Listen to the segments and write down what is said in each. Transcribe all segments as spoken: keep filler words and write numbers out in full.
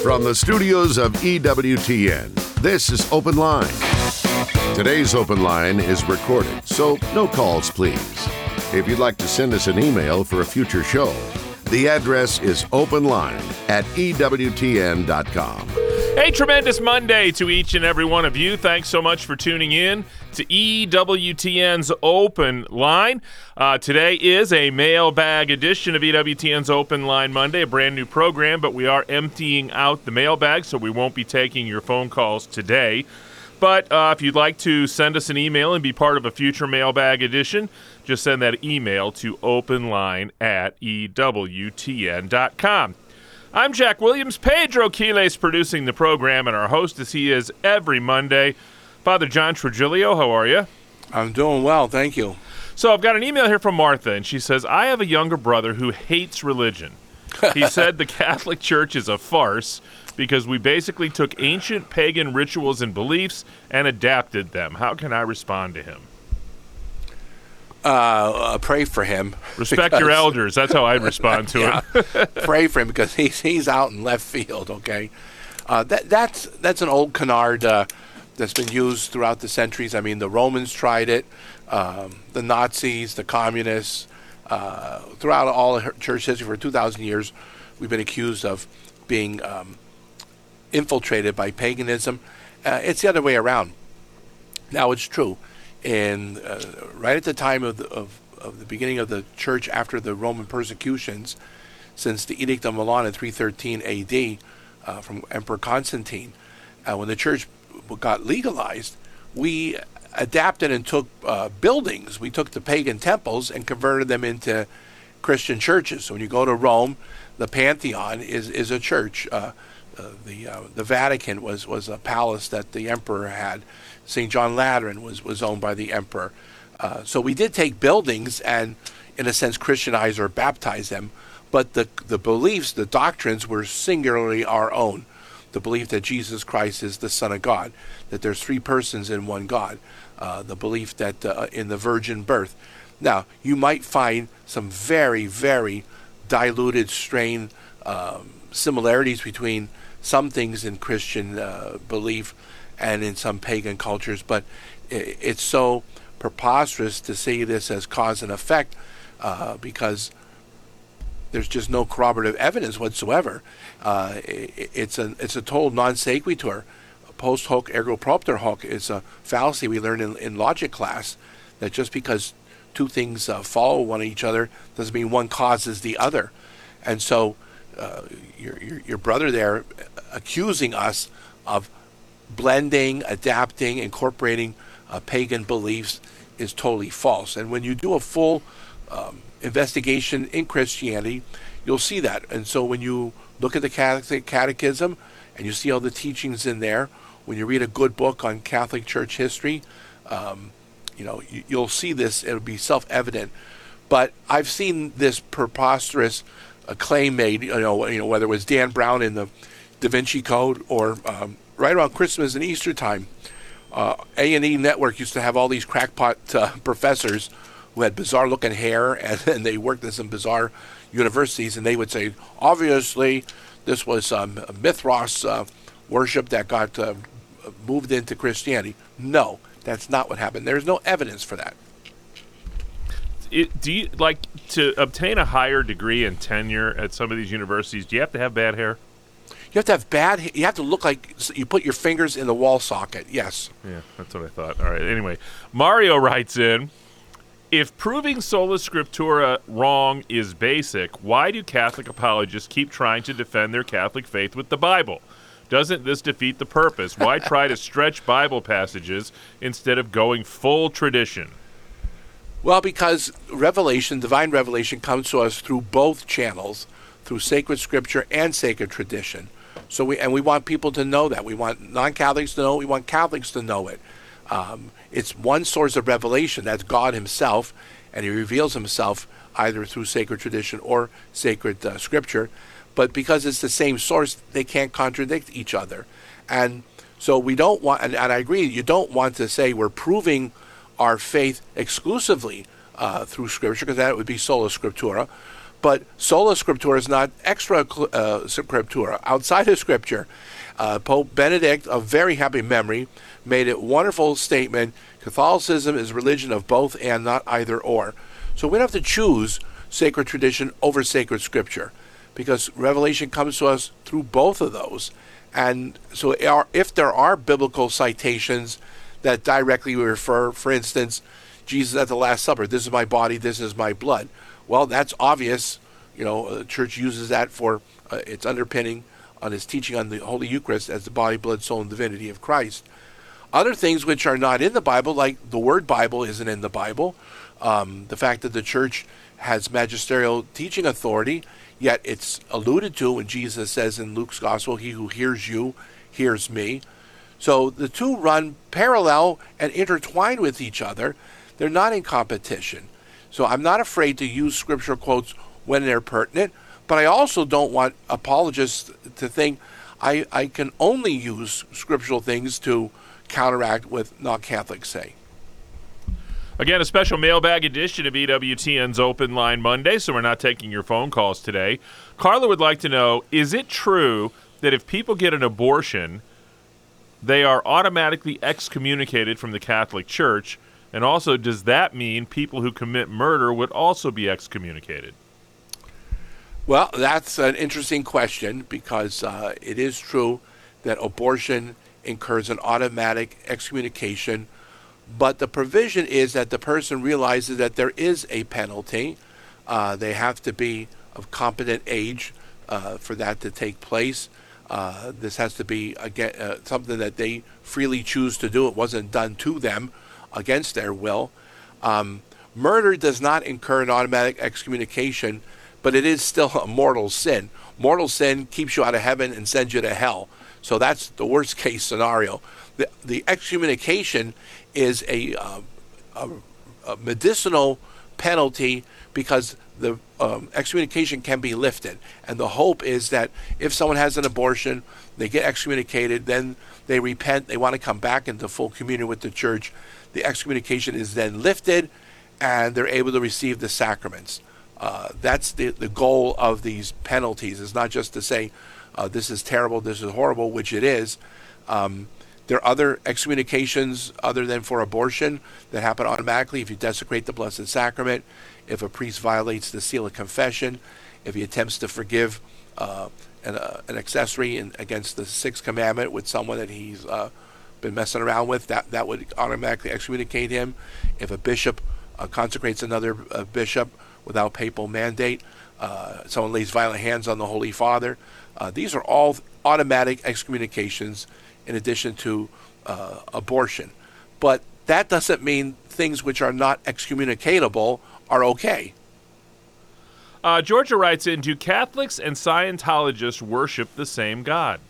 From the studios of E W T N, this is Open Line. Today's Open Line is recorded, so no calls, please. If you'd like to send us an email for a future show, the address is openline at E W T N dot com. Hey, tremendous Monday to each and every one of you. Thanks so much for tuning in to E W T N's Open Line. Uh, today is a mailbag edition of E W T N's Open Line Monday, a brand new program, but we are emptying out the mailbag, so we won't be taking your phone calls today. But uh, if you'd like to send us an email and be part of a future mailbag edition, just send that email to openline at E W T N dot com. I'm Jack Williams. Pedro Quiles producing the program, and our host, as he is every Monday, Father John Trujillo. How are you? I'm doing well, thank you. So I've got an email here from Martha, and she says, I have a younger brother who hates religion. He said the Catholic Church is a farce because we basically took ancient pagan rituals and beliefs and adapted them. How can I respond to him? Uh, uh, pray for him. Respect your elders. That's how I'd respond to yeah, him. Pray for him because he's he's out in left field. Okay, uh, that that's that's an old canard uh, that's been used throughout the centuries. I mean, the Romans tried it, um, the Nazis, the communists. Uh, throughout all of church history for two thousand years, we've been accused of being um, infiltrated by paganism. Uh, it's the other way around. Now it's true. And uh, right at the time of the, of, of the beginning of the church after the Roman persecutions, since the Edict of Milan in three thirteen A D uh, from Emperor Constantine, uh, when the church got legalized, we adapted and took uh, buildings. We took the pagan temples and converted them into Christian churches. So when you go to Rome, the Pantheon is, is a church. Uh, uh, the uh, the Vatican was, was a palace that the emperor had. Saint John Lateran was, was owned by the emperor. Uh, so we did take buildings and, in a sense, Christianize or baptize them. But the the beliefs, the doctrines were singularly our own. The belief that Jesus Christ is the Son of God, that there's three persons in one God. Uh, the belief that uh, in the virgin birth. Now, you might find some very, very diluted, strained um, similarities between some things in Christian uh, belief and in some pagan cultures, but it, it's so preposterous to see this as cause and effect uh, because there's just no corroborative evidence whatsoever. Uh, it, it's a it's a total non sequitur. Post hoc ergo propter hoc is a fallacy we learned in, in logic class, that just because two things uh, follow one each other doesn't mean one causes the other. And so uh, your, your your brother there accusing us of blending, adapting, incorporating uh, pagan beliefs is totally false. And when you do a full um, investigation in Christianity, you'll see that. And so when you look at the Catholic Catechism and you see all the teachings in there, when you read a good book on Catholic Church history, um, you know, you, you'll see this. It'll be self-evident. But I've seen this preposterous uh, claim made, you know, you know, whether it was Dan Brown in the Da Vinci Code or um, right around Christmas and Easter time, uh, A and E Network used to have all these crackpot uh, professors who had bizarre-looking hair, and, and they worked in some bizarre universities, and they would say, obviously, this was um, a Mithras uh, worship that got uh, moved into Christianity. No, that's not what happened. There's no evidence for that. It, do you, like, to obtain a higher degree and tenure at some of these universities, do you have to have bad hair? You have to have bad, you have to look like you put your fingers in the wall socket, yes. Yeah, that's what I thought. All right, anyway. Mario writes in, if proving sola scriptura wrong is basic, why do Catholic apologists keep trying to defend their Catholic faith with the Bible? Doesn't this defeat the purpose? Why try to stretch Bible passages instead of going full tradition? Well, because revelation, divine revelation, comes to us through both channels, through sacred scripture and sacred tradition. So we and we want people to know that. We want non-Catholics to know it. We want Catholics to know it. Um, it's one source of revelation. That's God himself, and he reveals himself either through sacred tradition or sacred uh, scripture. But because it's the same source, they can't contradict each other. And so we don't want, and, and I agree, you don't want to say we're proving our faith exclusively uh, through scripture, because that would be sola scriptura. But sola scriptura is not extra uh, scriptura, outside of Scripture. Uh, Pope Benedict, of very happy memory, made a wonderful statement: Catholicism is religion of both and not either or. So we don't have to choose sacred tradition over sacred Scripture, because revelation comes to us through both of those. And so if there are biblical citations that directly refer, for instance, Jesus at the Last Supper, this is my body, this is my blood. Well, that's obvious. You know, the church uses that for uh, its underpinning on his teaching on the Holy Eucharist as the body, blood, soul, and divinity of Christ. Other things which are not in the Bible, like the word Bible isn't in the Bible, um, the fact that the church has magisterial teaching authority, yet it's alluded to when Jesus says in Luke's Gospel, he who hears you hears me. So the two run parallel and intertwined with each other. They're not in competition. So I'm not afraid to use scriptural quotes when they're pertinent, but I also don't want apologists to think I, I can only use scriptural things to counteract what non-Catholics say. Again, a special mailbag edition of E W T N's Open Line Monday, so we're not taking your phone calls today. Carla would like to know, is it true that if people get an abortion, they are automatically excommunicated from the Catholic Church? And also, does that mean people who commit murder would also be excommunicated? Well, that's an interesting question, because uh, it is true that abortion incurs an automatic excommunication, but the provision is that the person realizes that there is a penalty. Uh, they have to be of competent age uh, for that to take place. Uh, this has to be again uh, something that they freely choose to do. It wasn't done to them against their will. Um, murder does not incur an automatic excommunication, but it is still a mortal sin. Mortal sin keeps you out of heaven and sends you to hell. So that's the worst case scenario. The, the excommunication is a, uh, a, a medicinal penalty, because the um, excommunication can be lifted. And the hope is that if someone has an abortion, they get excommunicated, then they repent, they want to come back into full communion with the church. The excommunication is then lifted, and they're able to receive the sacraments. Uh, that's the, the goal of these penalties. It's not just to say, uh, this is terrible, this is horrible, which it is. Um, there are other excommunications other than for abortion that happen automatically if you desecrate the Blessed Sacrament, if a priest violates the seal of confession, if he attempts to forgive uh, an, uh, an accessory in, against the Sixth Commandment with someone that he's uh, been messing around with, that, that would automatically excommunicate him. If a bishop uh, consecrates another uh, bishop without papal mandate, uh, someone lays violent hands on the Holy Father, uh, these are all automatic excommunications in addition to uh, abortion. But that doesn't mean things which are not excommunicatable are okay. Uh, Georgia writes in, do Catholics and Scientologists worship the same God?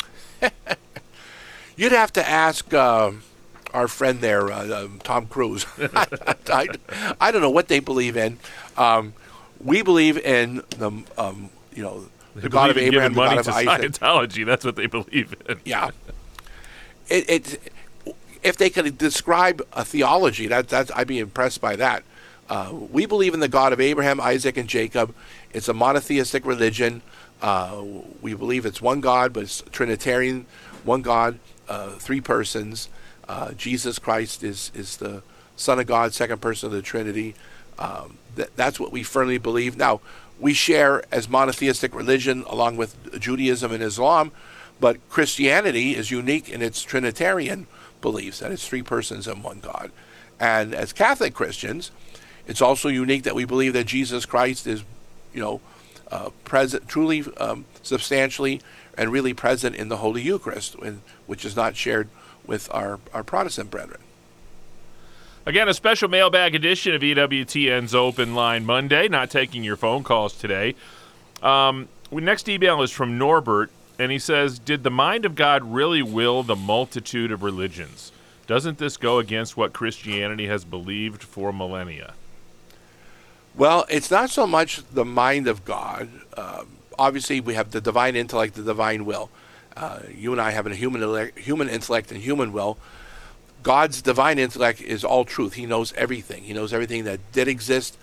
You'd have to ask uh, our friend there, uh, um, Tom Cruise. I, I, I don't know what they believe in. Um, we believe in the, um, you know, the they God of Abraham, the money God of to Isaac. Scientology. That's what they believe in. Yeah. It, it, if they could describe a theology, that, that I'd be impressed by that. Uh, we believe in the God of Abraham, Isaac, and Jacob. It's a monotheistic religion. Uh, we believe it's one God, but it's Trinitarian, one God, uh, three persons. Uh, Jesus Christ is, is the Son of God, second person of the Trinity. Um, th- that's what we firmly believe. Now, we share as monotheistic religion along with Judaism and Islam, but Christianity is unique in its Trinitarian beliefs, that it's three persons and one God. And as Catholic Christians, it's also unique that we believe that Jesus Christ is, you know, uh, present, truly, um, substantially, and really present in the Holy Eucharist, in, which is not shared with our, our Protestant brethren. Again, a special mailbag edition of E W T N's Open Line Monday. Not taking your phone calls today. Um, next email is from Norbert, and he says, did the mind of God really will the multitude of religions? Doesn't this go against what Christianity has believed for millennia? Well, it's not so much the mind of God. Uh, obviously, we have the divine intellect, the divine will. Uh, you and I have a human elect, human intellect and human will. God's divine intellect is all truth. He knows everything. He knows everything that did exist,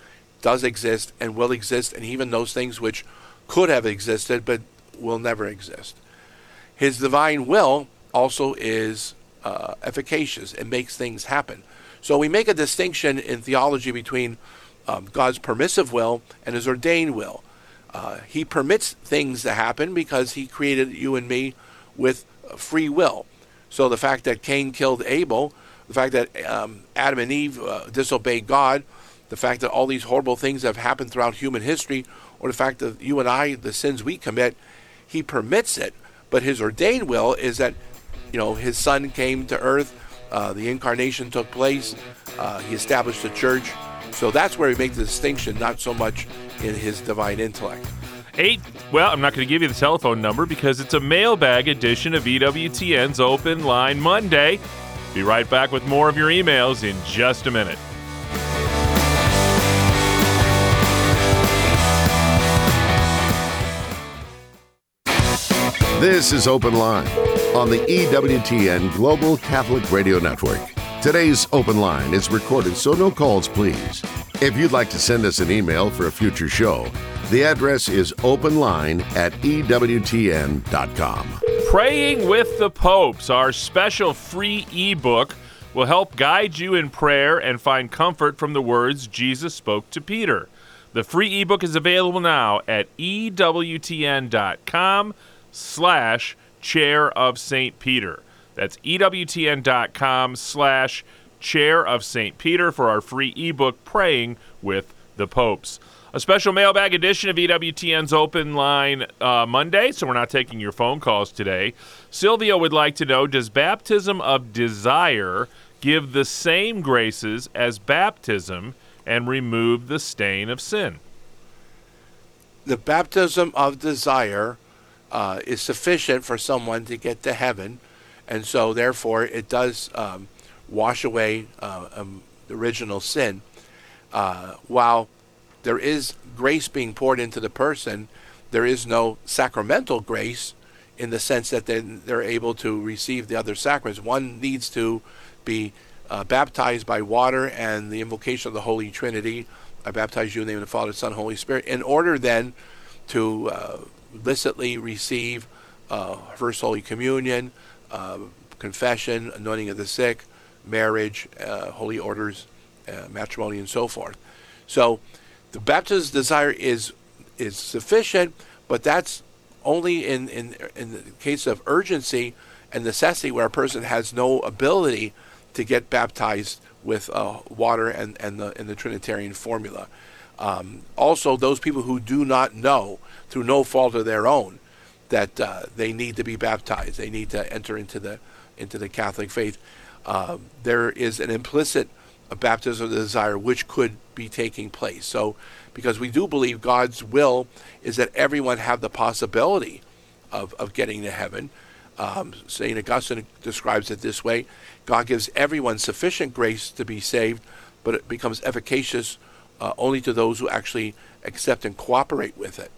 does exist and will exist, and even those things which could have existed but will never exist. His divine will also is uh, efficacious. It makes things happen. So we make a distinction in theology between um, God's permissive will and his ordained will. Uh, he permits things to happen because he created you and me with free will. So the fact that Cain killed Abel, the fact that um, Adam and Eve uh, disobeyed God, the fact that all these horrible things have happened throughout human history, or the fact that you and I, the sins we commit, he permits it. But his ordained will is that, you know, his son came to earth, uh, the incarnation took place, uh, he established the church. So that's where we make the distinction, not so much in his divine intellect. Eight. Well, I'm not going to give you the telephone number because it's a mailbag edition of E W T N's Open Line Monday. Be right back with more of your emails in just a minute. This is Open Line on the E W T N Global Catholic Radio Network. Today's Open Line is recorded, so no calls, please. If you'd like to send us an email for a future show, the address is openline at E W T N dot com. Praying with the Popes, our special free ebook, will help guide you in prayer and find comfort from the words Jesus spoke to Peter. The free ebook is available now at E W T N dot com slash Chair of Saint Peter. That's E W T N dot com slash Chair of Saint Peter for our free ebook, Praying with the Popes. A special mailbag edition of E W T N's Open Line uh, Monday, so we're not taking your phone calls today. Sylvia would like to know, does baptism of desire give the same graces as baptism and remove the stain of sin? The baptism of desire uh, is sufficient for someone to get to heaven, and so therefore it does um, wash away uh, um, the original sin. Uh, while there is grace being poured into the person, there is no sacramental grace in the sense that then they're able to receive the other sacraments. One needs to be uh, baptized by water and the invocation of the Holy Trinity. I baptize you in the name of the Father, Son, Holy Spirit, in order then to uh, licitly receive uh, First Holy Communion, uh, confession, anointing of the sick, marriage, uh, holy orders, uh, matrimony, and so forth. So the baptism desire is is sufficient, but that's only in, in, in the case of urgency and necessity where a person has no ability to get baptized with uh, water and, and, the, and the Trinitarian formula. Um, also, those people who do not know, through no fault of their own, that uh, they need to be baptized, they need to enter into the into the Catholic faith, uh, there is an implicit baptism of the desire which could be taking place. So, because we do believe God's will is that everyone have the possibility of, of getting to heaven. Um, Saint Augustine describes it this way: God gives everyone sufficient grace to be saved, but it becomes efficacious uh, only to those who actually accept and cooperate with it.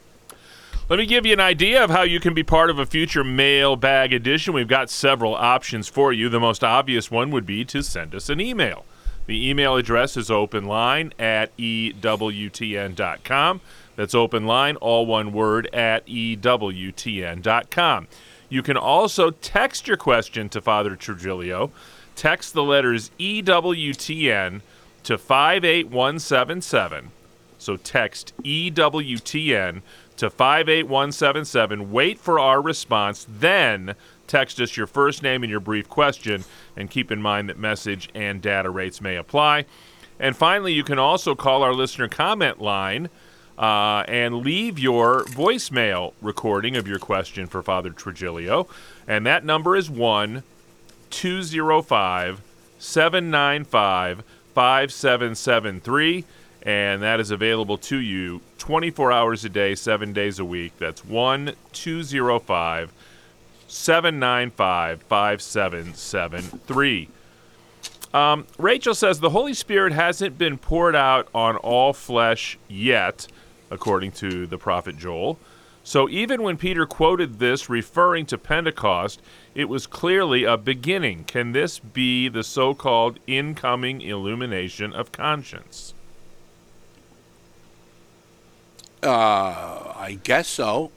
Let me give you an idea of how you can be part of a future mailbag edition. We've got several options for you. The most obvious one would be to send us an email. The email address is openline at E W T N dot com. That's openline, all one word, at E W T N dot com. You can also text your question to Father Trujillo. Text the letters E W T N to five eight one seven seven. So text E W T N to five eight one seven seven. Wait for our response, then text us your first name and your brief question, and keep in mind that message and data rates may apply. And finally, you can also call our listener comment line uh, and leave your voicemail recording of your question for Father Trujillo. And that number is one two zero five seven nine five five seven seven three. And that is available to you twenty-four hours a day, seven days a week. That's one two zero five seven nine five five seven seven three. Um, Rachel says the Holy Spirit hasn't been poured out on all flesh yet, according to the prophet Joel. So even when Peter quoted this referring to Pentecost, it was clearly a beginning. Can this be the so-called incoming illumination of conscience? Uh, I guess so.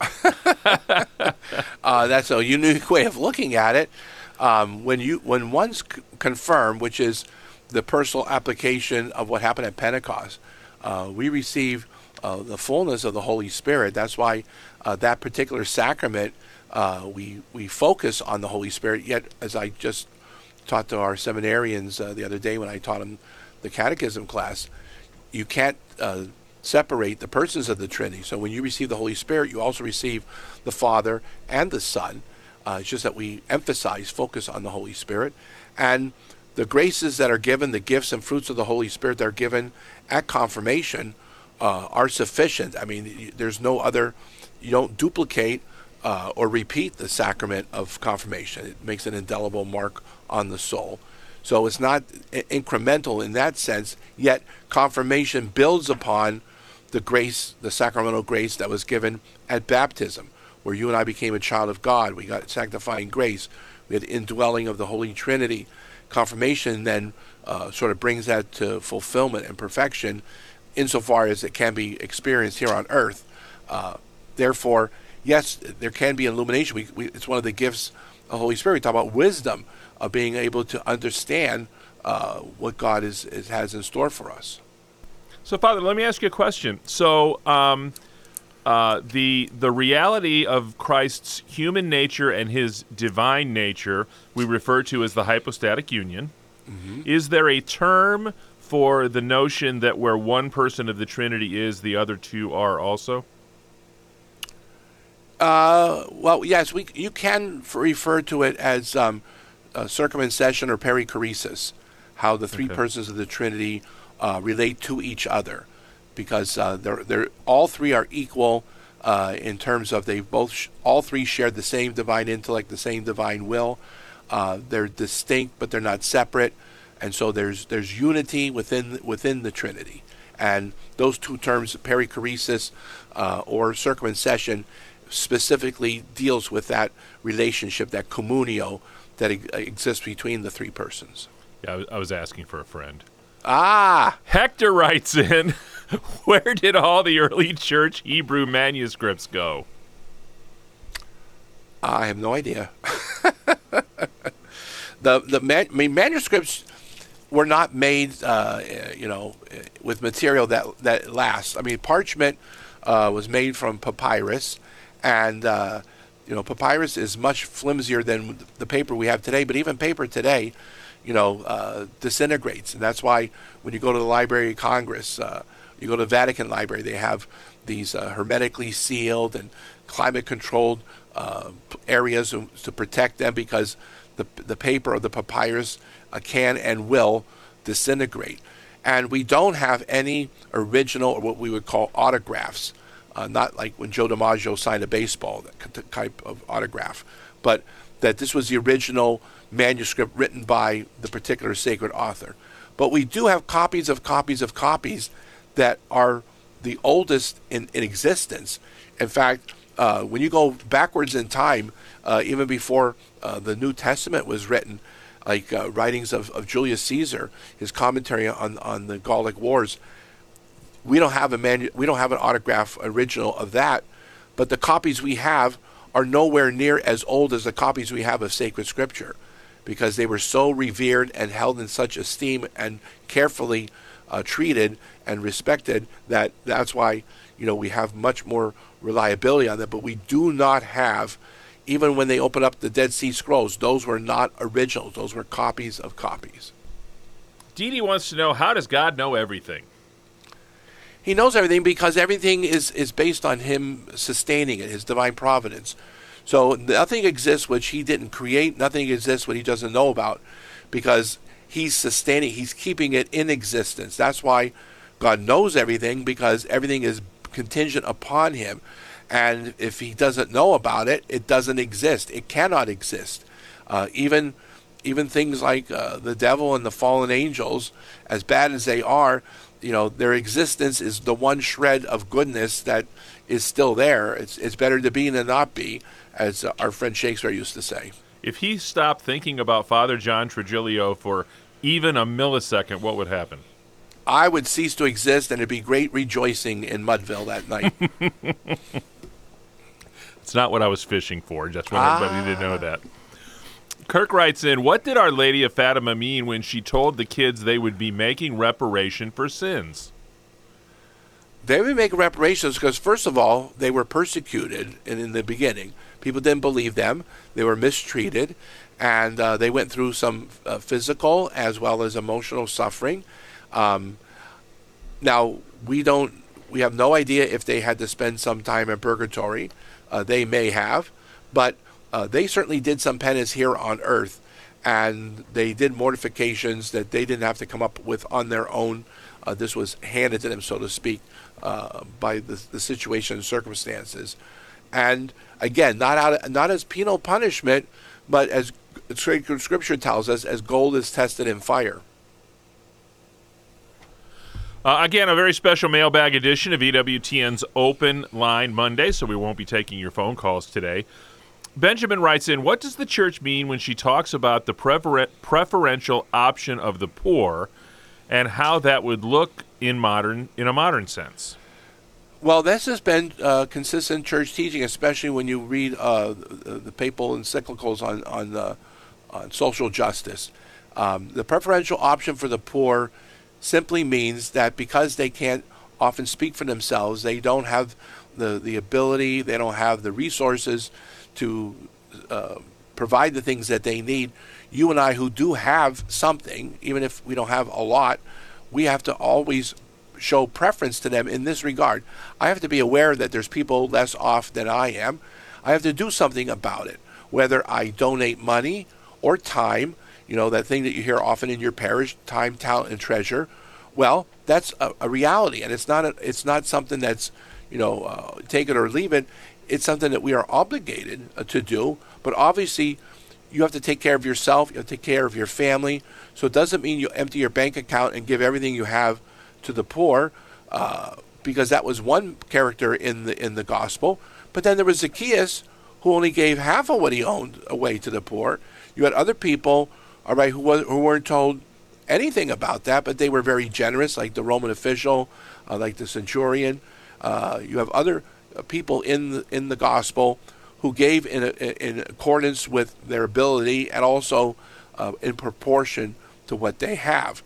uh, that's a unique way of looking at it. Um, when you when one's c- confirmed, which is the personal application of what happened at Pentecost, uh, we receive uh, the fullness of the Holy Spirit. That's why uh, that particular sacrament, uh, we we focus on the Holy Spirit. Yet, as I just taught to our seminarians uh, the other day when I taught them the catechism class, you can't uh, separate the persons of the Trinity. So when you receive the Holy Spirit, you also receive the Father and the Son. Uh, it's just that we emphasize, focus on the Holy Spirit. And the graces that are given, the gifts and fruits of the Holy Spirit that are given at confirmation uh, are sufficient. I mean, there's no other, you don't duplicate uh, or repeat the sacrament of confirmation. It makes an indelible mark on the soul. So it's not I- incremental in that sense, yet confirmation builds upon the grace, the sacramental grace that was given at baptism, where you and I became a child of God. We got sanctifying grace. We had the indwelling of the Holy Trinity. Confirmation then uh, sort of brings that to fulfillment and perfection insofar as it can be experienced here on earth. Uh, therefore, yes, there can be illumination. We, we, it's one of the gifts of the Holy Spirit. We talk about wisdom, of being able to understand uh, what God is, is has in store for us. So, Father, let me ask you a question. So, um, uh, the the reality of Christ's human nature and his divine nature we refer to as the hypostatic union. Mm-hmm. Is there a term for the notion that where one person of the Trinity is, the other two are also? Uh, well, yes, we you can f- refer to it as um, uh, circumcision or perichoresis, how the three Okay. persons of the Trinity uh, relate to each other, because uh, they're they're all three are equal uh, in terms of they both sh- all three share the same divine intellect, the same divine will. Uh, they're distinct, but they're not separate, and so there's there's unity within within the Trinity. And those two terms, perichoresis uh, or circumcision, specifically deals with that relationship, that communio that e- exists between the three persons. Yeah, I was, I was asking for a friend. Ah, Hector writes in, where did all the early church Hebrew manuscripts go? I have no idea. the the man, I mean, manuscripts were not made, uh, you know, with material that that lasts. I mean, parchment uh, was made from papyrus, and uh, you know, papyrus is much flimsier than the paper we have today. But even paper today, you know, uh, disintegrates, and that's why when you go to the Library of Congress, uh, you go to the Vatican Library, they have these uh, hermetically sealed and climate-controlled uh, areas to, to protect them, because the the paper or the papyrus uh, can and will disintegrate. And we don't have any original, or what we would call autographs, uh, not like when Joe DiMaggio signed a baseball, that type of autograph, but that this was the original manuscript written by the particular sacred author. But we do have copies of copies of copies that are the oldest in, in existence. In fact, uh, when you go backwards in time, uh, even before uh, the New Testament was written, like uh, writings of, of Julius Caesar, his commentary on, on the Gallic Wars, we don't have a manu- we don't have an autograph original of that, but the copies we have are nowhere near as old as the copies we have of sacred scripture, because they were so revered and held in such esteem and carefully uh, treated and respected that that's why, you know, we have much more reliability on that. But we do not have, even when they open up the Dead Sea Scrolls, those were not originals. Those were copies of copies. Dee Dee wants to know, how does God know everything? He knows everything because everything is, is based on him sustaining it, his divine providence. So nothing exists which he didn't create. Nothing exists what he doesn't know about, because he's sustaining, he's keeping it in existence. That's why God knows everything, because everything is contingent upon him. And if he doesn't know about it, it doesn't exist. It cannot exist. Uh, even even things like uh, the devil and the fallen angels, as bad as they are, you know, their existence is the one shred of goodness that is still there. It's it's better to be than not be, as uh, our friend Shakespeare used to say. If he stopped thinking about Father John Trigilio for even a millisecond, what would happen? I would cease to exist, and it'd be great rejoicing in Mudville that night. It's not what I was fishing for. Just want Ah. everybody to know that. Kirk writes in, what did Our Lady of Fatima mean when she told the kids they would be making reparation for sins? They would make reparations because, first of all, they were persecuted in, in the beginning. People didn't believe them. They were mistreated, and uh, they went through some uh, physical as well as emotional suffering. Um, now, we don't. We have no idea if they had to spend some time in purgatory. Uh, they may have, but uh, they certainly did some penance here on earth, and they did mortifications that they didn't have to come up with on their own. Uh, this was handed to them, so to speak, uh, by the, the situation and circumstances. And again, not out, not as penal punishment, but as Scripture tells us, as gold is tested in fire. Uh, again, a very special mailbag edition of E W T N's Open Line Monday, so we won't be taking your phone calls today. Benjamin writes in, what does the church mean when she talks about the prefer- preferential option of the poor and how that would look in modern in a modern sense? Well, this has been uh, consistent church teaching, especially when you read uh, the, the papal encyclicals on on, uh, on social justice. Um, the preferential option for the poor simply means that because they can't often speak for themselves, they don't have the, the ability, they don't have the resources to uh, provide the things that they need. You and I, who do have something, even if we don't have a lot, we have to always show preference to them in this regard. I have to be aware that there's people less off than I am. I have to do something about it, whether I donate money or time. You know, that thing that you hear often in your parish, time, talent, and treasure. Well, that's a, a reality, and it's not a, it's not something that's, you know, uh, take it or leave it. It's something that we are obligated uh, to do. But obviously, you have to take care of yourself. You have to take care of your family. So it doesn't mean you empty your bank account and give everything you have to the poor, uh, because that was one character in the in the gospel. But then there was Zacchaeus, who only gave half of what he owned away to the poor. You had other people, all right, who was, who weren't told anything about that, but they were very generous, like the Roman official, uh, like the centurion. Uh, you have other uh, people in the, in the gospel who gave in a, in accordance with their ability and also uh, in proportion to what they have.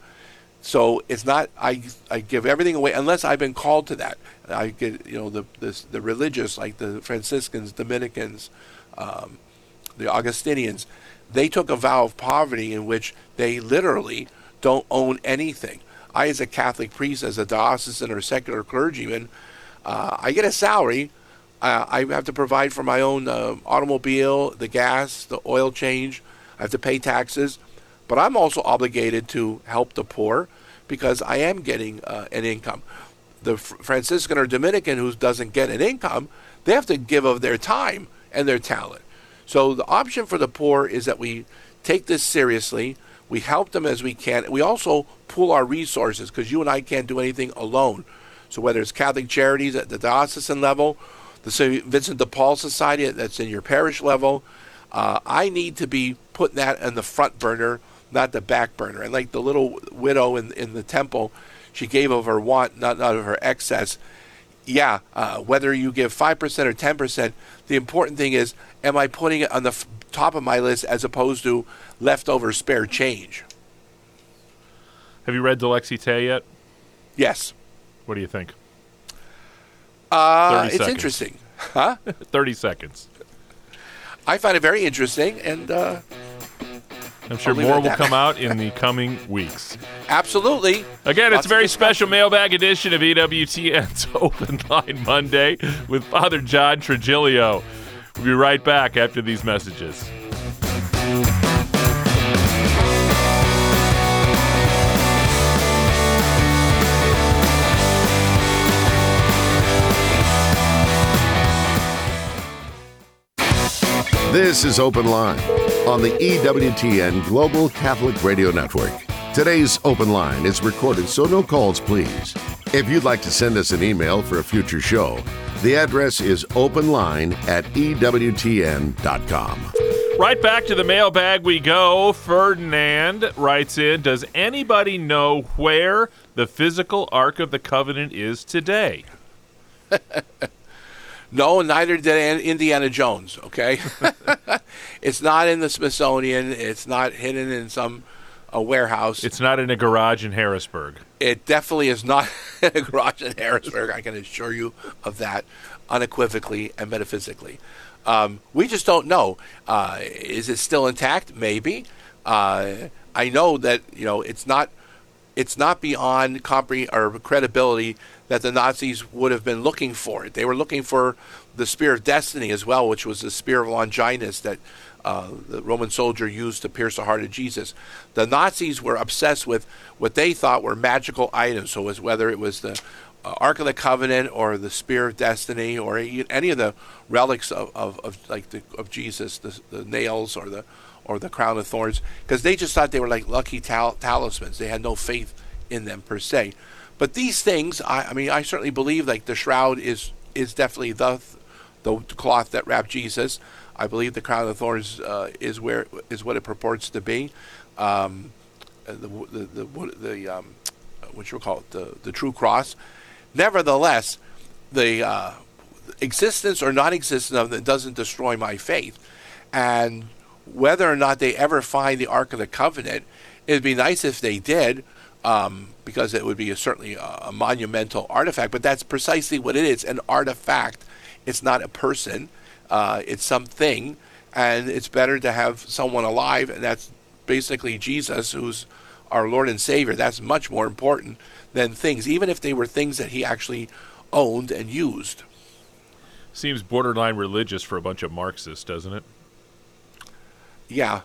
So it's not I I give everything away unless I've been called to that. I get, you know, the the, the religious, like the Franciscans, Dominicans, um, the Augustinians. They took a vow of poverty in which they literally don't own anything. I, as a Catholic priest, as a diocesan or secular clergyman, uh, I get a salary. Uh, I have to provide for my own uh, automobile, the gas, the oil change. I have to pay taxes. But I'm also obligated to help the poor because I am getting uh, an income. The Franciscan or Dominican who doesn't get an income, they have to give of their time and their talent. So the option for the poor is that we take this seriously. We help them as we can. We also pool our resources because you and I can't do anything alone. So whether it's Catholic Charities at the diocesan level, the Saint Vincent de Paul Society that's in your parish level, uh, I need to be putting that on the front burner, not the back burner. And like the little widow in in the temple, she gave of her want, not, not of her excess. Yeah, uh, whether you give five percent or ten percent, the important thing is, am I putting it on the f- top of my list as opposed to leftover spare change? Have you read the Lexi Tay yet? Yes. What do you think? Uh, it's seconds. interesting. Huh? thirty seconds. I find it very interesting, and uh, I'm sure I'll leave it more at will that. come out in the coming weeks. absolutely. Again, Lots it's a very of discussion. special mailbag edition of E W T N's Open Line Monday with Father John Trigilio. We'll be right back after these messages. This is Open Line on the E W T N Global Catholic Radio Network. Today's Open Line is recorded, so no calls, please. If you'd like to send us an email for a future show, the address is openline at E W T N dot com. Right back to the mailbag we go. Ferdinand writes in, does anybody know where the physical Ark of the Covenant is today? No, neither did Indiana Jones, okay? It's not in the Smithsonian. It's not hidden in some uh, warehouse. It's not in a garage in Harrisburg. It definitely is not in a garage in Harrisburg. I can assure you of that unequivocally and metaphysically. Um, we just don't know. Uh, is it still intact? Maybe. Uh, I know that you know it's not. It's not beyond compre- or credibility that the Nazis would have been looking for it. They were looking for the Spear of Destiny as well, which was the Spear of Longinus that uh, the Roman soldier used to pierce the heart of Jesus. The Nazis were obsessed with what they thought were magical items. So, it was whether it was the uh, Ark of the Covenant or the Spear of Destiny or any of the relics of, of, of like the, of Jesus, the, the nails or the or the crown of thorns, because they just thought they were like lucky tal- talismans. They had no faith in them per se. But these things, I, I mean, I certainly believe like the shroud is is definitely the the cloth that wrapped Jesus. I believe the crown of thorns uh, is where is what it purports to be. Um, the the the, the um, what you call it, the the true cross. Nevertheless, the uh, existence or non-existence of it doesn't destroy my faith. And whether or not they ever find the Ark of the Covenant, it'd be nice if they did, um, because it would be a, certainly a, a monumental artifact. But that's precisely what it is, an artifact. It's not a person. Uh, it's something. And it's better to have someone alive, and that's basically Jesus, who's our Lord and Savior. That's much more important than things, even if they were things that he actually owned and used. Seems borderline religious for a bunch of Marxists, doesn't it? Yeah.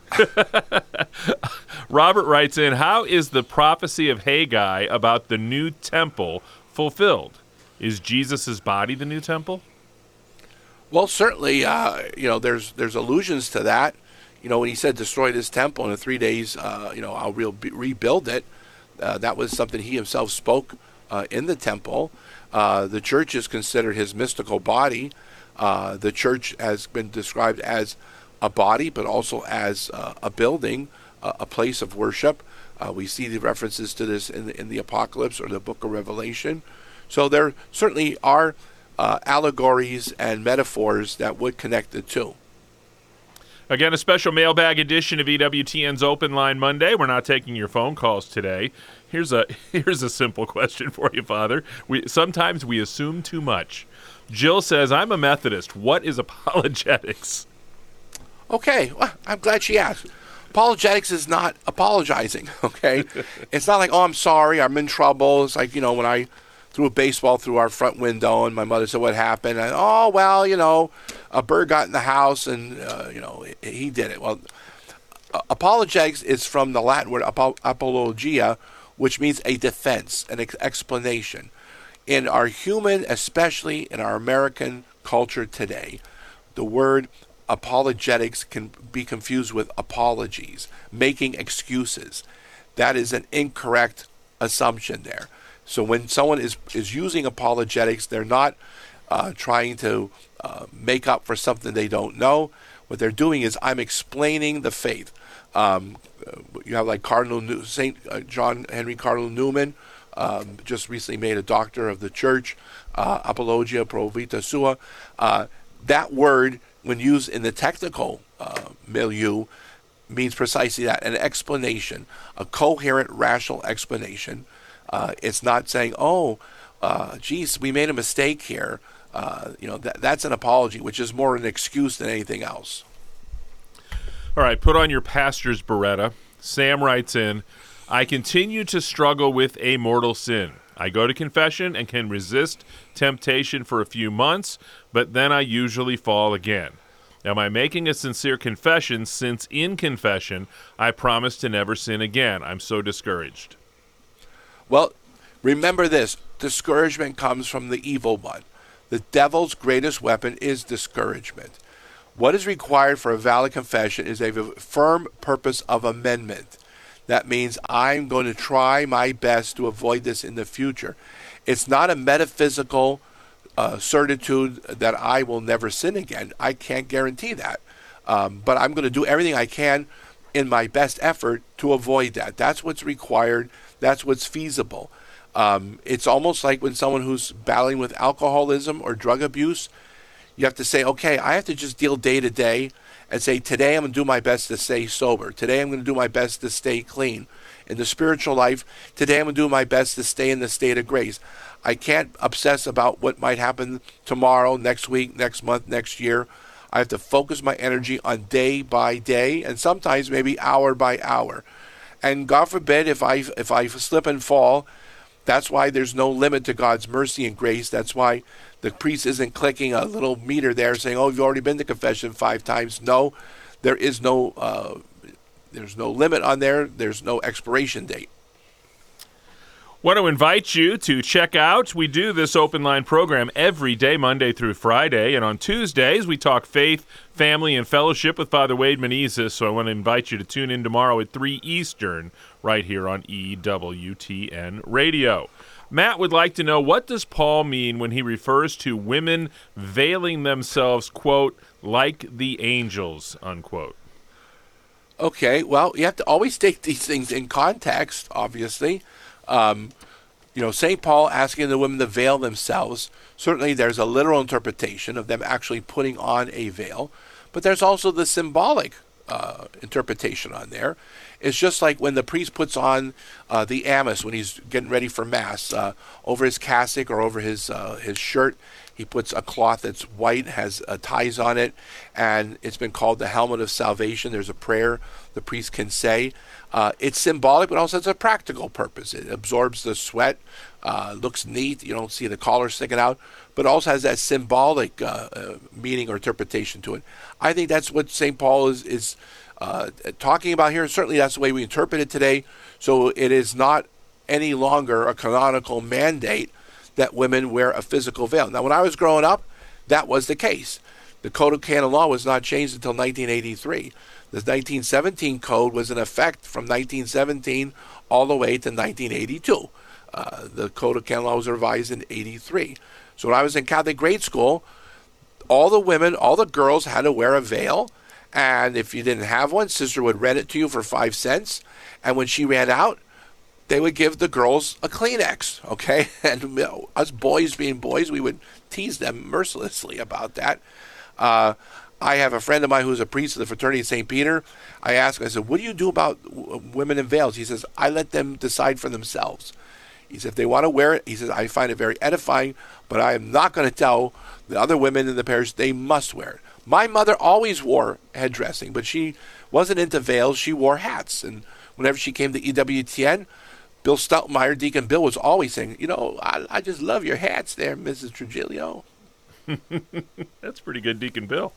Robert writes in, how is the prophecy of Haggai about the new temple fulfilled? Is Jesus' body the new temple? Well, certainly, uh, you know, there's there's allusions to that. You know, when he said, destroy this temple in three days, uh, you know, I'll re- rebuild it. Uh, that was something he himself spoke uh, in the temple. Uh, the church is considered his mystical body. Uh, the church has been described as a body, but also as uh, a building, uh, a place of worship. Uh, we see the references to this in the, in the Apocalypse or the Book of Revelation. So there certainly are uh, allegories and metaphors that would connect the two. Again, a special mailbag edition of E W T N's Open Line Monday. We're not taking your phone calls today. Here's a here's a simple question for you, Father. We sometimes we assume too much. Jill says, I'm a Methodist. What is apologetics? Okay, well, I'm glad she asked. Apologetics is not apologizing, okay? It's not like, oh, I'm sorry, I'm in trouble. It's like, you know, when I threw a baseball through our front window and my mother said, what happened? And, oh, well, you know, a bird got in the house and, uh, you know, he did it. Well, uh, apologetics is from the Latin word ap- apologia, which means a defense, an ex- explanation. In our human, especially in our American culture today, the word apologetics can be confused with apologies, making excuses. That is an incorrect assumption there. So when someone is, is using apologetics, they're not uh, trying to uh, make up for something they don't know. What they're doing is, I'm explaining the faith. Um, you have like Cardinal New- Saint uh, John Henry Cardinal Newman, um, just recently made a doctor of the church, uh, apologia pro vita sua. Uh, that word, when used in the technical uh, milieu, means precisely that, an explanation, a coherent, rational explanation. Uh, it's not saying, oh, uh, geez, we made a mistake here. Uh, you know, that, that's an apology, which is more an excuse than anything else. All right, put on your pastor's Beretta. Sam writes in, I continue to struggle with a mortal sin. I go to confession and can resist temptation for a few months, but then I usually fall again. Am I making a sincere confession, since in confession I promise to never sin again? I'm so discouraged. Well, remember this. Discouragement comes from the evil one. The devil's greatest weapon is discouragement. What is required for a valid confession is a firm purpose of amendment. That means I'm going to try my best to avoid this in the future. It's not a metaphysical uh, certitude that I will never sin again. I can't guarantee that. Um, but I'm going to do everything I can in my best effort to avoid that. That's what's required. That's what's feasible. Um, it's almost like when someone who's battling with alcoholism or drug abuse, you have to say, okay, I have to just deal day to day and say, today I'm going to do my best to stay sober. Today I'm going to do my best to stay clean. In the spiritual life, today I'm going to do my best to stay in the state of grace. I can't obsess about what might happen tomorrow, next week, next month, next year. I have to focus my energy on day by day, and sometimes maybe hour by hour. And God forbid if I if I slip and fall, that's why there's no limit to God's mercy and grace. That's why the priest isn't clicking a little meter there saying, "Oh, you've already been to confession five times." No, there is no uh, there's no limit on there. There's no expiration date. Want to invite you to check out, we do this open line program every day, Monday through Friday, and on Tuesdays we talk faith, family, and fellowship with Father Wade Menezes, so I want to invite you to tune in tomorrow at three Eastern, right here on E W T N Radio. Matt would like to know, what does Paul mean when he refers to women veiling themselves, quote, like the angels, unquote? Okay, well, you have to always take these things in context, obviously. Um, you know, Saint Paul asking the women to veil themselves, certainly there's a literal interpretation of them actually putting on a veil, but there's also the symbolic uh, interpretation on there. It's just like when the priest puts on uh, the amice when he's getting ready for Mass, uh, over his cassock or over his uh, his shirt, he puts a cloth that's white, has uh, ties on it, and it's been called the helmet of salvation. There's a prayer the priest can say. Uh, it's symbolic, but also has a practical purpose. It absorbs the sweat, uh, looks neat. You don't see the collar sticking out, but also has that symbolic uh, uh, meaning or interpretation to it. I think that's what Saint Paul is, is uh, talking about here. Certainly that's the way we interpret it today. So it is not any longer a canonical mandate that women wear a physical veil. Now, when I was growing up, that was the case. The Code of Canon Law was not changed until nineteen eighty-three. The nineteen seventeen code was in effect from nineteen seventeen all the way to nineteen eighty-two. Uh, the Code of Canon Law was revised in eighty-three. So when I was in Catholic grade school, all the women, all the girls had to wear a veil. And if you didn't have one, sister would rent it to you for five cents. And when she ran out, they would give the girls a Kleenex, okay? And you know, us boys being boys, we would tease them mercilessly about that. Uh, I have a friend of mine who's a priest of the Fraternity of Saint Peter. I asked him, I said, what do you do about w- women in veils? He says, I let them decide for themselves. He said, if they want to wear it, he says, I find it very edifying, but I am not going to tell the other women in the parish they must wear it. My mother always wore headdressing, but she wasn't into veils. She wore hats. And whenever she came to E W T N, Bill Stultmeyer, Deacon Bill, was always saying, you know, I, I just love your hats there, Missus Trujillo. That's pretty good, Deacon Bill.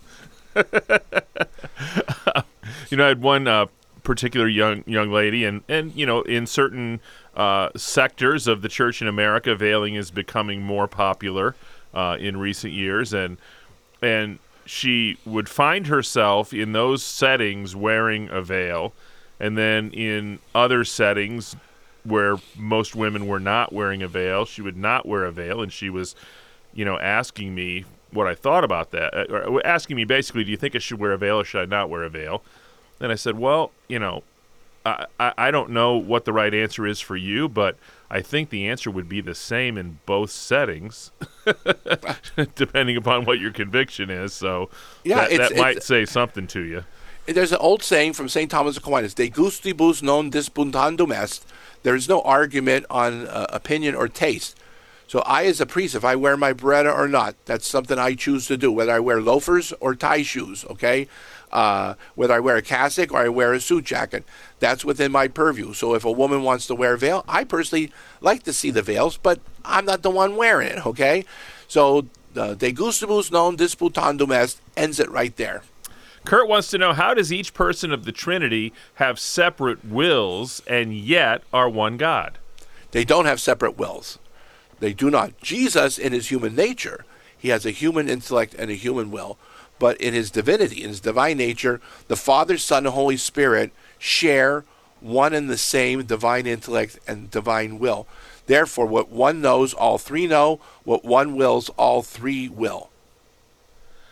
You know, I had one uh, particular young young lady, and, and you know, in certain uh, sectors of the church in America, veiling is becoming more popular uh, in recent years, and and she would find herself in those settings wearing a veil, and then in other settings where most women were not wearing a veil, she would not wear a veil, and she was, you know, asking me what I thought about that, uh, or asking me basically, do you think I should wear a veil or should I not wear a veil? And I said, well, you know, I, I, I don't know what the right answer is for you, but I think the answer would be the same in both settings, depending upon what your conviction is. So yeah, that, that might say something to you. There's an old saying from Saint Thomas Aquinas, de gustibus non disputandum est. There is no argument on uh, opinion or taste. So I, as a priest, if I wear my beretta or not, that's something I choose to do, whether I wear loafers or tie shoes, okay? Uh, whether I wear a cassock or I wear a suit jacket, that's within my purview. So if a woman wants to wear a veil, I personally like to see the veils, but I'm not the one wearing it, okay? So uh, de gustibus non disputandum est ends it right there. Kurt wants to know, how does each person of the Trinity have separate wills and yet are one God? They don't have separate wills. They do not. Jesus, in his human nature, he has a human intellect and a human will. But in his divinity, in his divine nature, the Father, Son, and Holy Spirit share one and the same divine intellect and divine will. Therefore, what one knows, all three know. What one wills, all three will.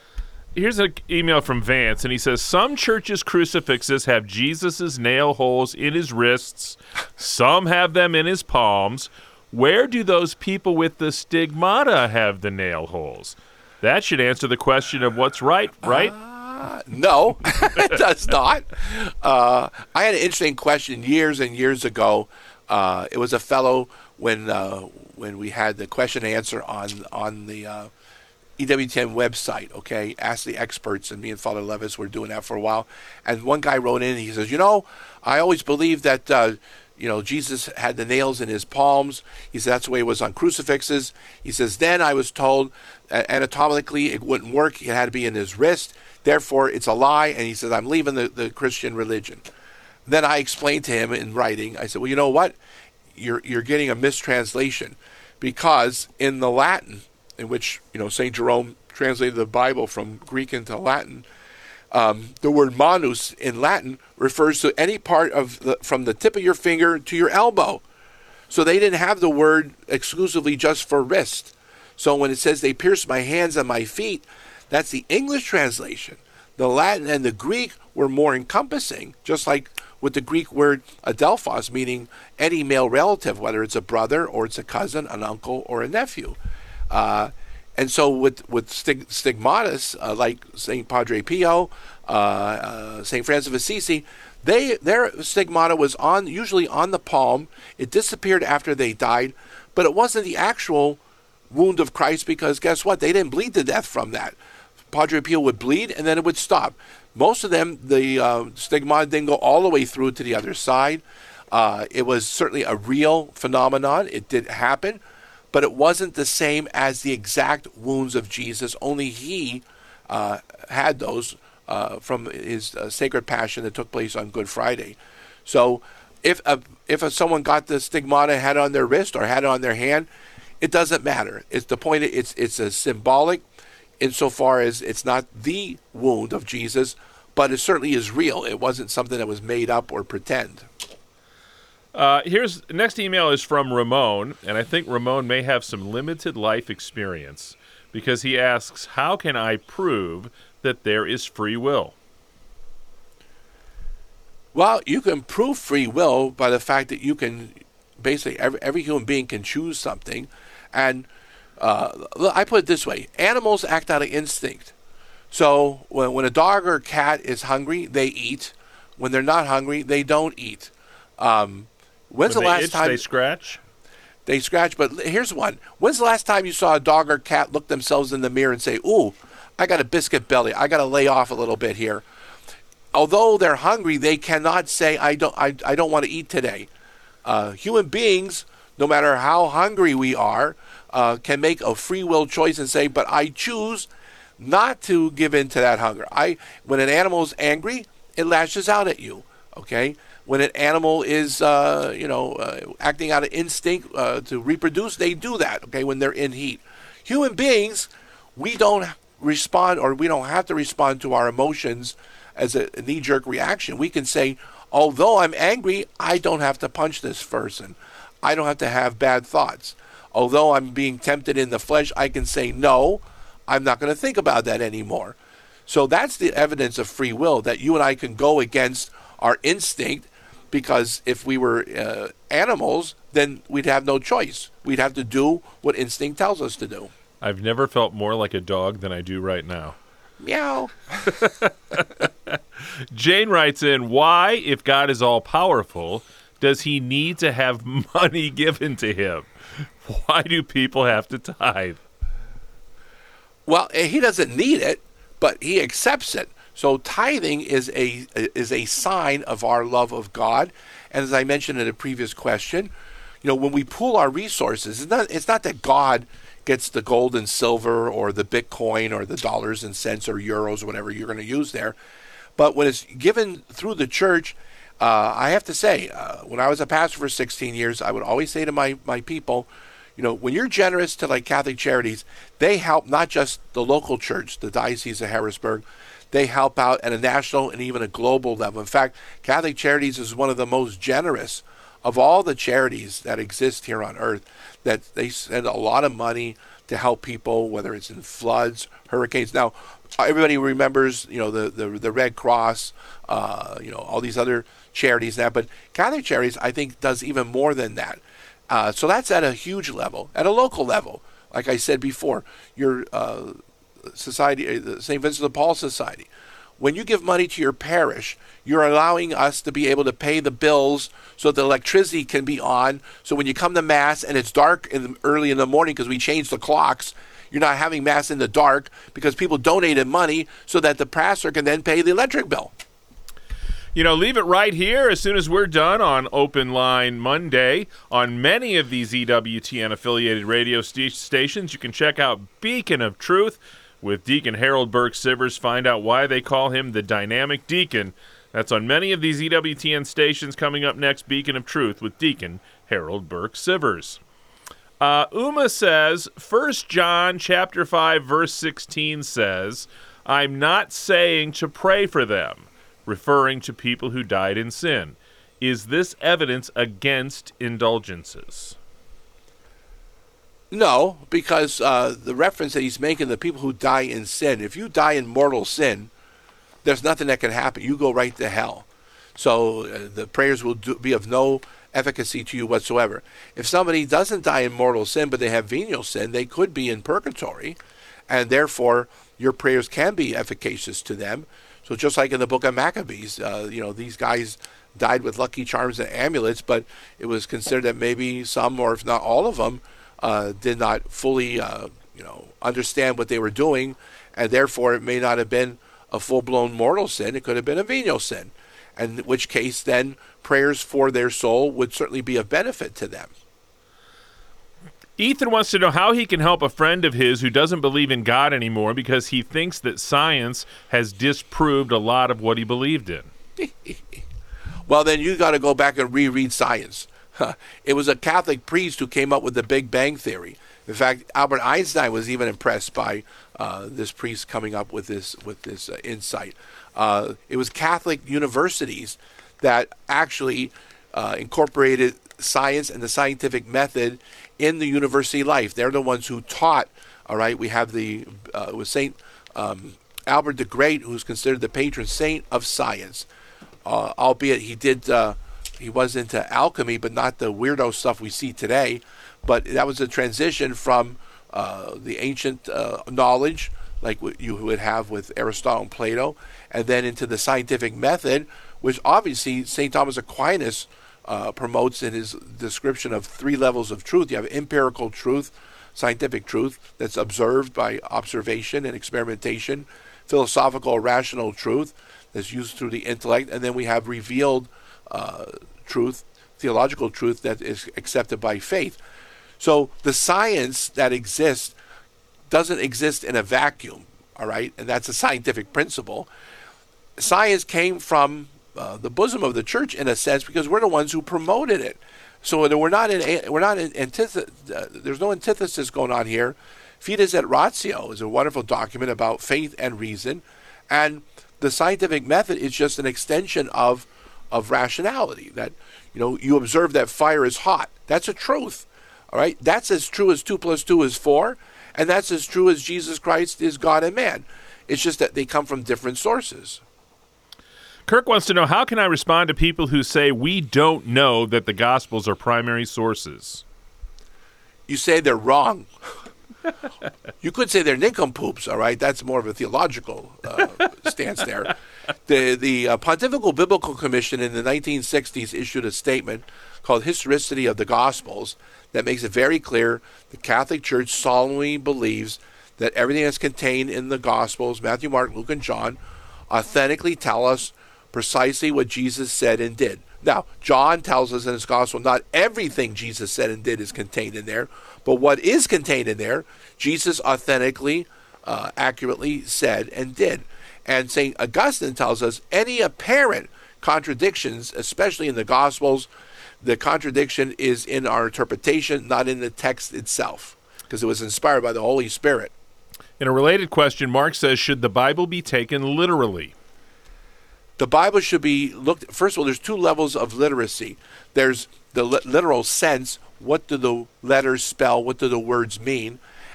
Here's an email from Vance, and he says, some churches' crucifixes have Jesus' nail holes in his wrists. Some have them in his palms. Where do those people with the stigmata have the nail holes? That should answer the question of what's right, right? Uh, no, it does not. Uh, I had an interesting question years and years ago. Uh, it was a fellow when uh, when we had the question and answer on, on the... Uh, E W T N website, okay? Ask the experts, and me and Father Levis were doing that for a while. And one guy wrote in, and he says, you know, I always believed that, uh, you know, Jesus had the nails in his palms. He said that's the way it was on crucifixes. He says, then I was told uh, anatomically it wouldn't work. It had to be in his wrist. Therefore, it's a lie. And he says, I'm leaving the, the Christian religion. Then I explained to him in writing, I said, well, you know what? You're, you're getting a mistranslation, because in the Latin, in which, you know, Saint Jerome translated the Bible from Greek into Latin, um, the word manus in Latin refers to any part of the, from the tip of your finger to your elbow. So they didn't have the word exclusively just for wrist. So when it says they pierced my hands and my feet, that's the English translation. The Latin and the Greek were more encompassing, just like with the Greek word adelphos, meaning any male relative, whether it's a brother or it's a cousin, an uncle, or a nephew. Uh, and so with with stig- stigmatas, uh, like Saint Padre Pio, uh, uh, Saint Francis of Assisi, they their stigmata was on usually on the palm. It disappeared after they died, but it wasn't the actual wound of Christ, because guess what? They didn't bleed to death from that. Padre Pio would bleed, and then it would stop. Most of them, the uh, stigmata didn't go all the way through to the other side. Uh, it was certainly a real phenomenon. It did happen. But it wasn't the same as the exact wounds of Jesus. Only he uh, had those uh, from his uh, sacred passion that took place on Good Friday. So if a, if a, someone got the stigmata, had it on their wrist or had it on their hand, it doesn't matter. It's the point. It's it's a symbolic, insofar as it's not the wound of Jesus, but it certainly is real. It wasn't something that was made up or pretend. Uh, here's next email is from Ramon, and I think Ramon may have some limited life experience, because he asks, how can I prove that there is free will? Well, you can prove free will by the fact that you can, basically, every, every human being can choose something. And uh, I put it this way, animals act out of instinct. So when, when a dog or a cat is hungry, they eat. When they're not hungry, they don't eat. Um, when's when the they last itch, time they scratch? They scratch. But here's one. When's the last time you saw a dog or cat look themselves in the mirror and say, ooh, I got a biscuit belly. I got to lay off a little bit here. Although they're hungry, they cannot say, I don't I, I don't want to eat today. Uh, human beings, no matter how hungry we are, uh, can make a free will choice and say, but I choose not to give in to that hunger. I when an animal is angry, it lashes out at you, okay? When an animal is, uh, you know, uh, acting out of instinct uh, to reproduce, they do that, okay, when they're in heat. Human beings, we don't respond, or we don't have to respond to our emotions as a knee-jerk reaction. We can say, although I'm angry, I don't have to punch this person. I don't have to have bad thoughts. Although I'm being tempted in the flesh, I can say, no, I'm not going to think about that anymore. So that's the evidence of free will, that you and I can go against our instinct, because if we were uh, animals, then we'd have no choice. We'd have to do what instinct tells us to do. I've never felt more like a dog than I do right now. Meow. Jane writes in, why, if God is all-powerful, does he need to have money given to him? Why do people have to tithe? Well, he doesn't need it, but he accepts it. So tithing is a is a sign of our love of God. And as I mentioned in a previous question, you know, when we pool our resources, it's not, it's not that God gets the gold and silver or the Bitcoin or the dollars and cents or euros or whatever you're going to use there. But when it's given through the church, uh, I have to say, uh, when I was a pastor for sixteen years, I would always say to my, my people, you know, when you're generous to like Catholic Charities, they help not just the local church, the Diocese of Harrisburg, they help out at a national and even a global level. In fact, Catholic Charities is one of the most generous of all the charities that exist here on earth, that they send a lot of money to help people, whether it's in floods, hurricanes. Now, everybody remembers, you know, the, the, the Red Cross, uh, you know, all these other charities now, but Catholic Charities, I think, does even more than that. Uh, so that's at a huge level, at a local level. Like I said before, your uh, society, the Saint Vincent de Paul Society, when you give money to your parish, you're allowing us to be able to pay the bills so the electricity can be on. So when you come to Mass and it's dark in the, early in the morning because we changed the clocks, you're not having Mass in the dark because people donated money so that the pastor can then pay the electric bill. You know, leave it right here as soon as we're done on Open Line Monday. On many of these E W T N-affiliated radio st- stations, you can check out Beacon of Truth with Deacon Harold Burke Sivers. Find out why they call him the Dynamic Deacon. That's on many of these E W T N stations. Coming up next, Beacon of Truth with Deacon Harold Burke Sivers. Uh, Uma says, First John chapter five, verse sixteen says, I'm not saying to pray for them, referring to people who died in sin. Is this evidence against indulgences? No, because uh, the reference that he's making, the people who die in sin, if you die in mortal sin, there's nothing that can happen. You go right to hell. So uh, the prayers will do, be of no efficacy to you whatsoever. If somebody doesn't die in mortal sin, but they have venial sin, they could be in purgatory, and therefore your prayers can be efficacious to them. So just like in the book of Maccabees, uh, you know, these guys died with lucky charms and amulets, but it was considered that maybe some, or if not all of them, uh, did not fully, uh, you know, understand what they were doing, and therefore it may not have been a full-blown mortal sin. It could have been a venial sin, and in which case then prayers for their soul would certainly be of benefit to them. Ethan wants to know how he can help a friend of his who doesn't believe in God anymore because he thinks that science has disproved a lot of what he believed in. Well, then you got to go back and reread science. It was a Catholic priest who came up with the Big Bang Theory. In fact, Albert Einstein was even impressed by uh, this priest coming up with this with this uh, insight. Uh, it was Catholic universities that actually uh, incorporated science and the scientific method in the university life. They're the ones who taught. All right, we have the uh, it was Saint um, Albert the Great, who's considered the patron saint of science. Uh, albeit he did uh, he was into alchemy, but not the weirdo stuff we see today. But that was a transition from uh, the ancient uh, knowledge, like what you would have with Aristotle and Plato, and then into the scientific method, which obviously Saint Thomas Aquinas uh, promotes in his description of three levels of truth. You have empirical truth, scientific truth that's observed by observation and experimentation, philosophical or rational truth that's used through the intellect, and then we have revealed uh, truth, theological truth that is accepted by faith. So the science that exists doesn't exist in a vacuum, all right? And that's a scientific principle. Science came from uh, the bosom of the church in a sense because we're the ones who promoted it. So we're not in we're not in antithesis. Uh, there's no antithesis going on here. Fides et Ratio is a wonderful document about faith and reason, and the scientific method is just an extension of of rationality. That, you know, you observe that fire is hot. That's a truth. All right, that's as true as two plus two is four, and that's as true as Jesus Christ is God and man. It's just that they come from different sources. Kirk wants to know, how can I respond to people who say we don't know that the Gospels are primary sources? You say they're wrong. You could say they're nincompoops, all right? That's more of a theological uh, stance there. The the uh, Pontifical Biblical Commission in the nineteen sixties issued a statement called Historicity of the Gospels that makes it very clear the Catholic Church solemnly believes that everything that's contained in the Gospels, Matthew, Mark, Luke, and John, authentically tell us precisely what Jesus said and did. Now, John tells us in his Gospel not everything Jesus said and did is contained in there, but what is contained in there, Jesus authentically, uh, accurately said and did. And Saint Augustine tells us any apparent contradictions, especially in the Gospels, the contradiction is in our interpretation, not in the text itself, because it was inspired by the Holy Spirit. In a related question, Mark says, should the Bible be taken literally? The Bible should be looked, first of all, there's two levels of literacy. There's the li- literal sense, what do the letters spell, what do the words mean?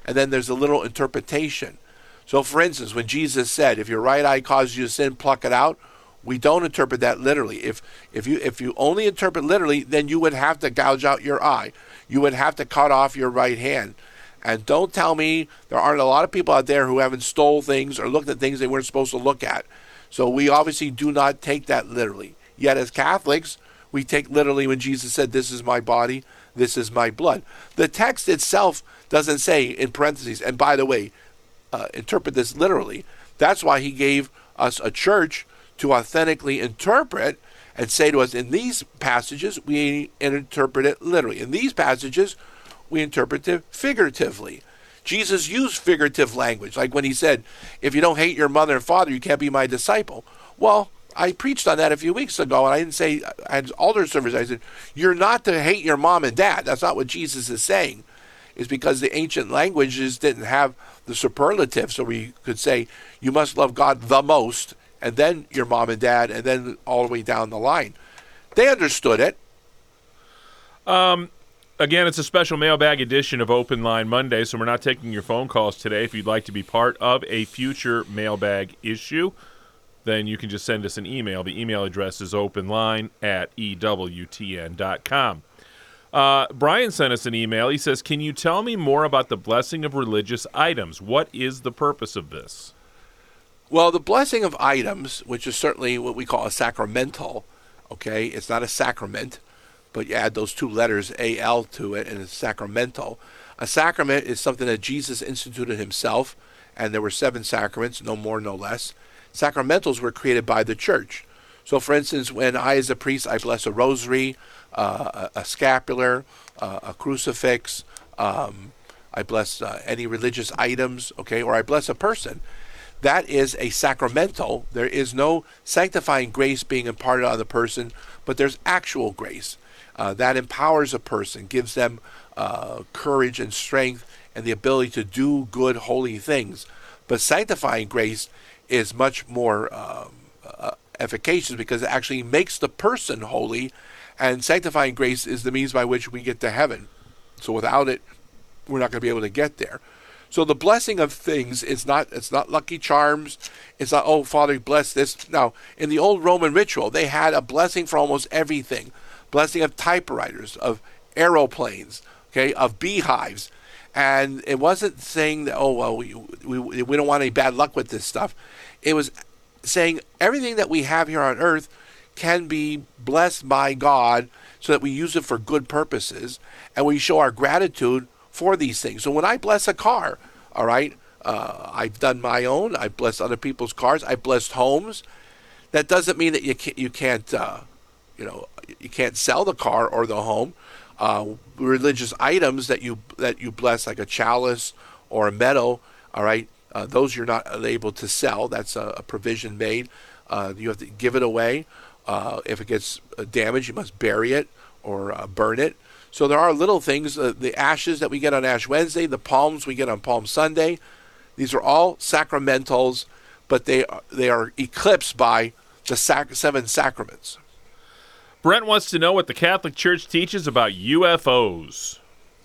and then there's a little interpretation. So, for instance, when Jesus said, if your right eye causes you to sin, pluck it out, we don't interpret that literally. If if you if you only interpret literally, then you would have to gouge out your eye. You would have to cut off your right hand. And don't tell me there aren't a lot of people out there who haven't stole things or looked at things they weren't supposed to look at. So we obviously do not take that literally. Yet as Catholics, we take literally when Jesus said, this is my body, this is my blood. The text itself doesn't say in parentheses, and by the way, uh, interpret this literally. That's why he gave us a church to authentically interpret and say to us, in these passages, we interpret it literally. In these passages, we interpret it figuratively. Jesus used figurative language, like when he said, if you don't hate your mother and father, you can't be my disciple. Well, I preached on that a few weeks ago, and I didn't say, I had altar service, I said, you're not to hate your mom and dad. That's not what Jesus is saying. It's because the ancient languages didn't have the superlative, so we could say, you must love God the most, and then your mom and dad, and then all the way down the line. They understood it. Um, again, it's a special mailbag edition of Open Line Monday, so we're not taking your phone calls today. If you'd like to be part of a future mailbag issue, then you can just send us an email. The email address is openline at E W T N dot com. Uh, Brian sent us an email. He says, can you tell me more about the blessing of religious items? What is the purpose of this? Well, the blessing of items, which is certainly what we call a sacramental, okay? It's not a sacrament, but you add those two letters, A L, to it, and it's sacramental. A sacrament is something that Jesus instituted himself, and there were seven sacraments, no more, no less. Sacramentals were created by the church. So, for instance, when I, as a priest, I bless a rosary, uh, a, a scapular, uh, a crucifix, um, I bless uh, any religious items, okay, or I bless a person. That is a sacramental. There is no sanctifying grace being imparted on the person, but there's actual grace. Uh, that empowers a person, gives them uh, courage and strength and the ability to do good, holy things. But sanctifying grace is much more um, uh, efficacious because it actually makes the person holy, and sanctifying grace is the means by which we get to heaven. So without it, we're not going to be able to get there. So the blessing of things is not, it's not Lucky Charms. It's not, oh, Father, bless this. Now, in the old Roman ritual, they had a blessing for almost everything. Blessing of typewriters, of aeroplanes, okay, of beehives. And it wasn't saying that, oh, well, we, we, we don't want any bad luck with this stuff. It was saying everything that we have here on earth can be blessed by God so that we use it for good purposes, and we show our gratitude for these things. So when I bless a car, all right, uh, I've done my own. I've blessed other people's cars. I've blessed homes. That doesn't mean that you can't, you can't, uh, you know, you can't sell the car or the home. Uh, religious items that you that you bless, like a chalice or a medal, all right, uh, those you're not able to sell. That's a, a provision made. Uh, you have to give it away. Uh, if it gets damaged, you must bury it or uh, burn it. So there are little things, uh, the ashes that we get on Ash Wednesday, the palms we get on Palm Sunday. These are all sacramentals, but they are, they are eclipsed by the sac- seven sacraments. Brent wants to know what the Catholic Church teaches about U F Os.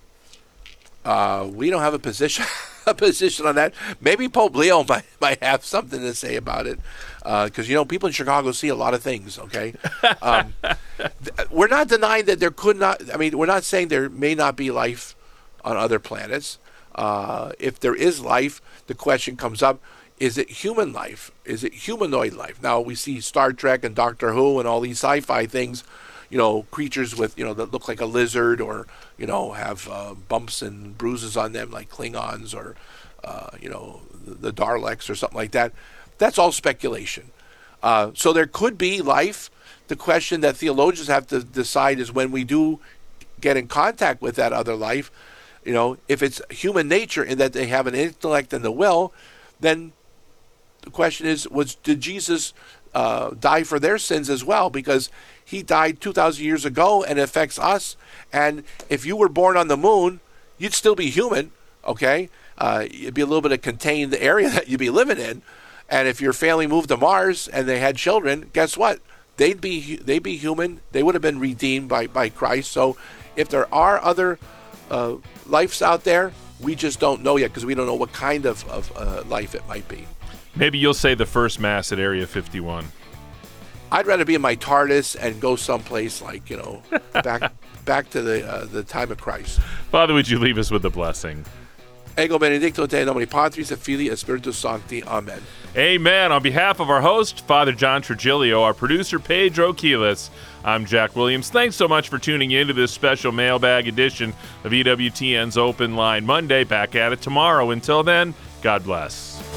Uh, we don't have a position a position on that. Maybe Pope Leo might, might have something to say about it, because, uh, you know, people in Chicago see a lot of things, okay? Um, th- we're not denying that there could not, I mean, we're not saying there may not be life on other planets. Uh, if there is life, the question comes up, is it human life? Is it humanoid life? Now, we see Star Trek and Doctor Who and all these sci-fi things, you know, creatures with, you know, that look like a lizard or, you know, have uh, bumps and bruises on them like Klingons or, uh, you know, the, the Daleks or something like that. That's all speculation. Uh, so there could be life. The question that theologians have to decide is when we do get in contact with that other life, you know, if it's human nature in that they have an intellect and the will, then the question is, was did Jesus uh, die for their sins as well? Because he died two thousand years ago and it affects us. And if you were born on the moon, you'd still be human, okay? Uh, it'd be a little bit of contained area that you'd be living in. And if your family moved to Mars and they had children, guess what? They'd be they'd be human. They would have been redeemed by, by Christ. So if there are other uh, lives out there, we just don't know yet because we don't know what kind of, of uh, life it might be. Maybe you'll say the first mass at Area fifty-one. I'd rather be in my TARDIS and go someplace like, you know, back back to the uh, the time of Christ. Father, would you leave us with a blessing? Ego benedicto te nomine Patris et Filii et Spiritus Sancti. Amen. Amen. On behalf of our host, Father John Trigilio, our producer, Pedro Quiles, I'm Jack Williams. Thanks so much for tuning in to this special mailbag edition of E W T N's Open Line Monday. Back at it tomorrow. Until then, God bless.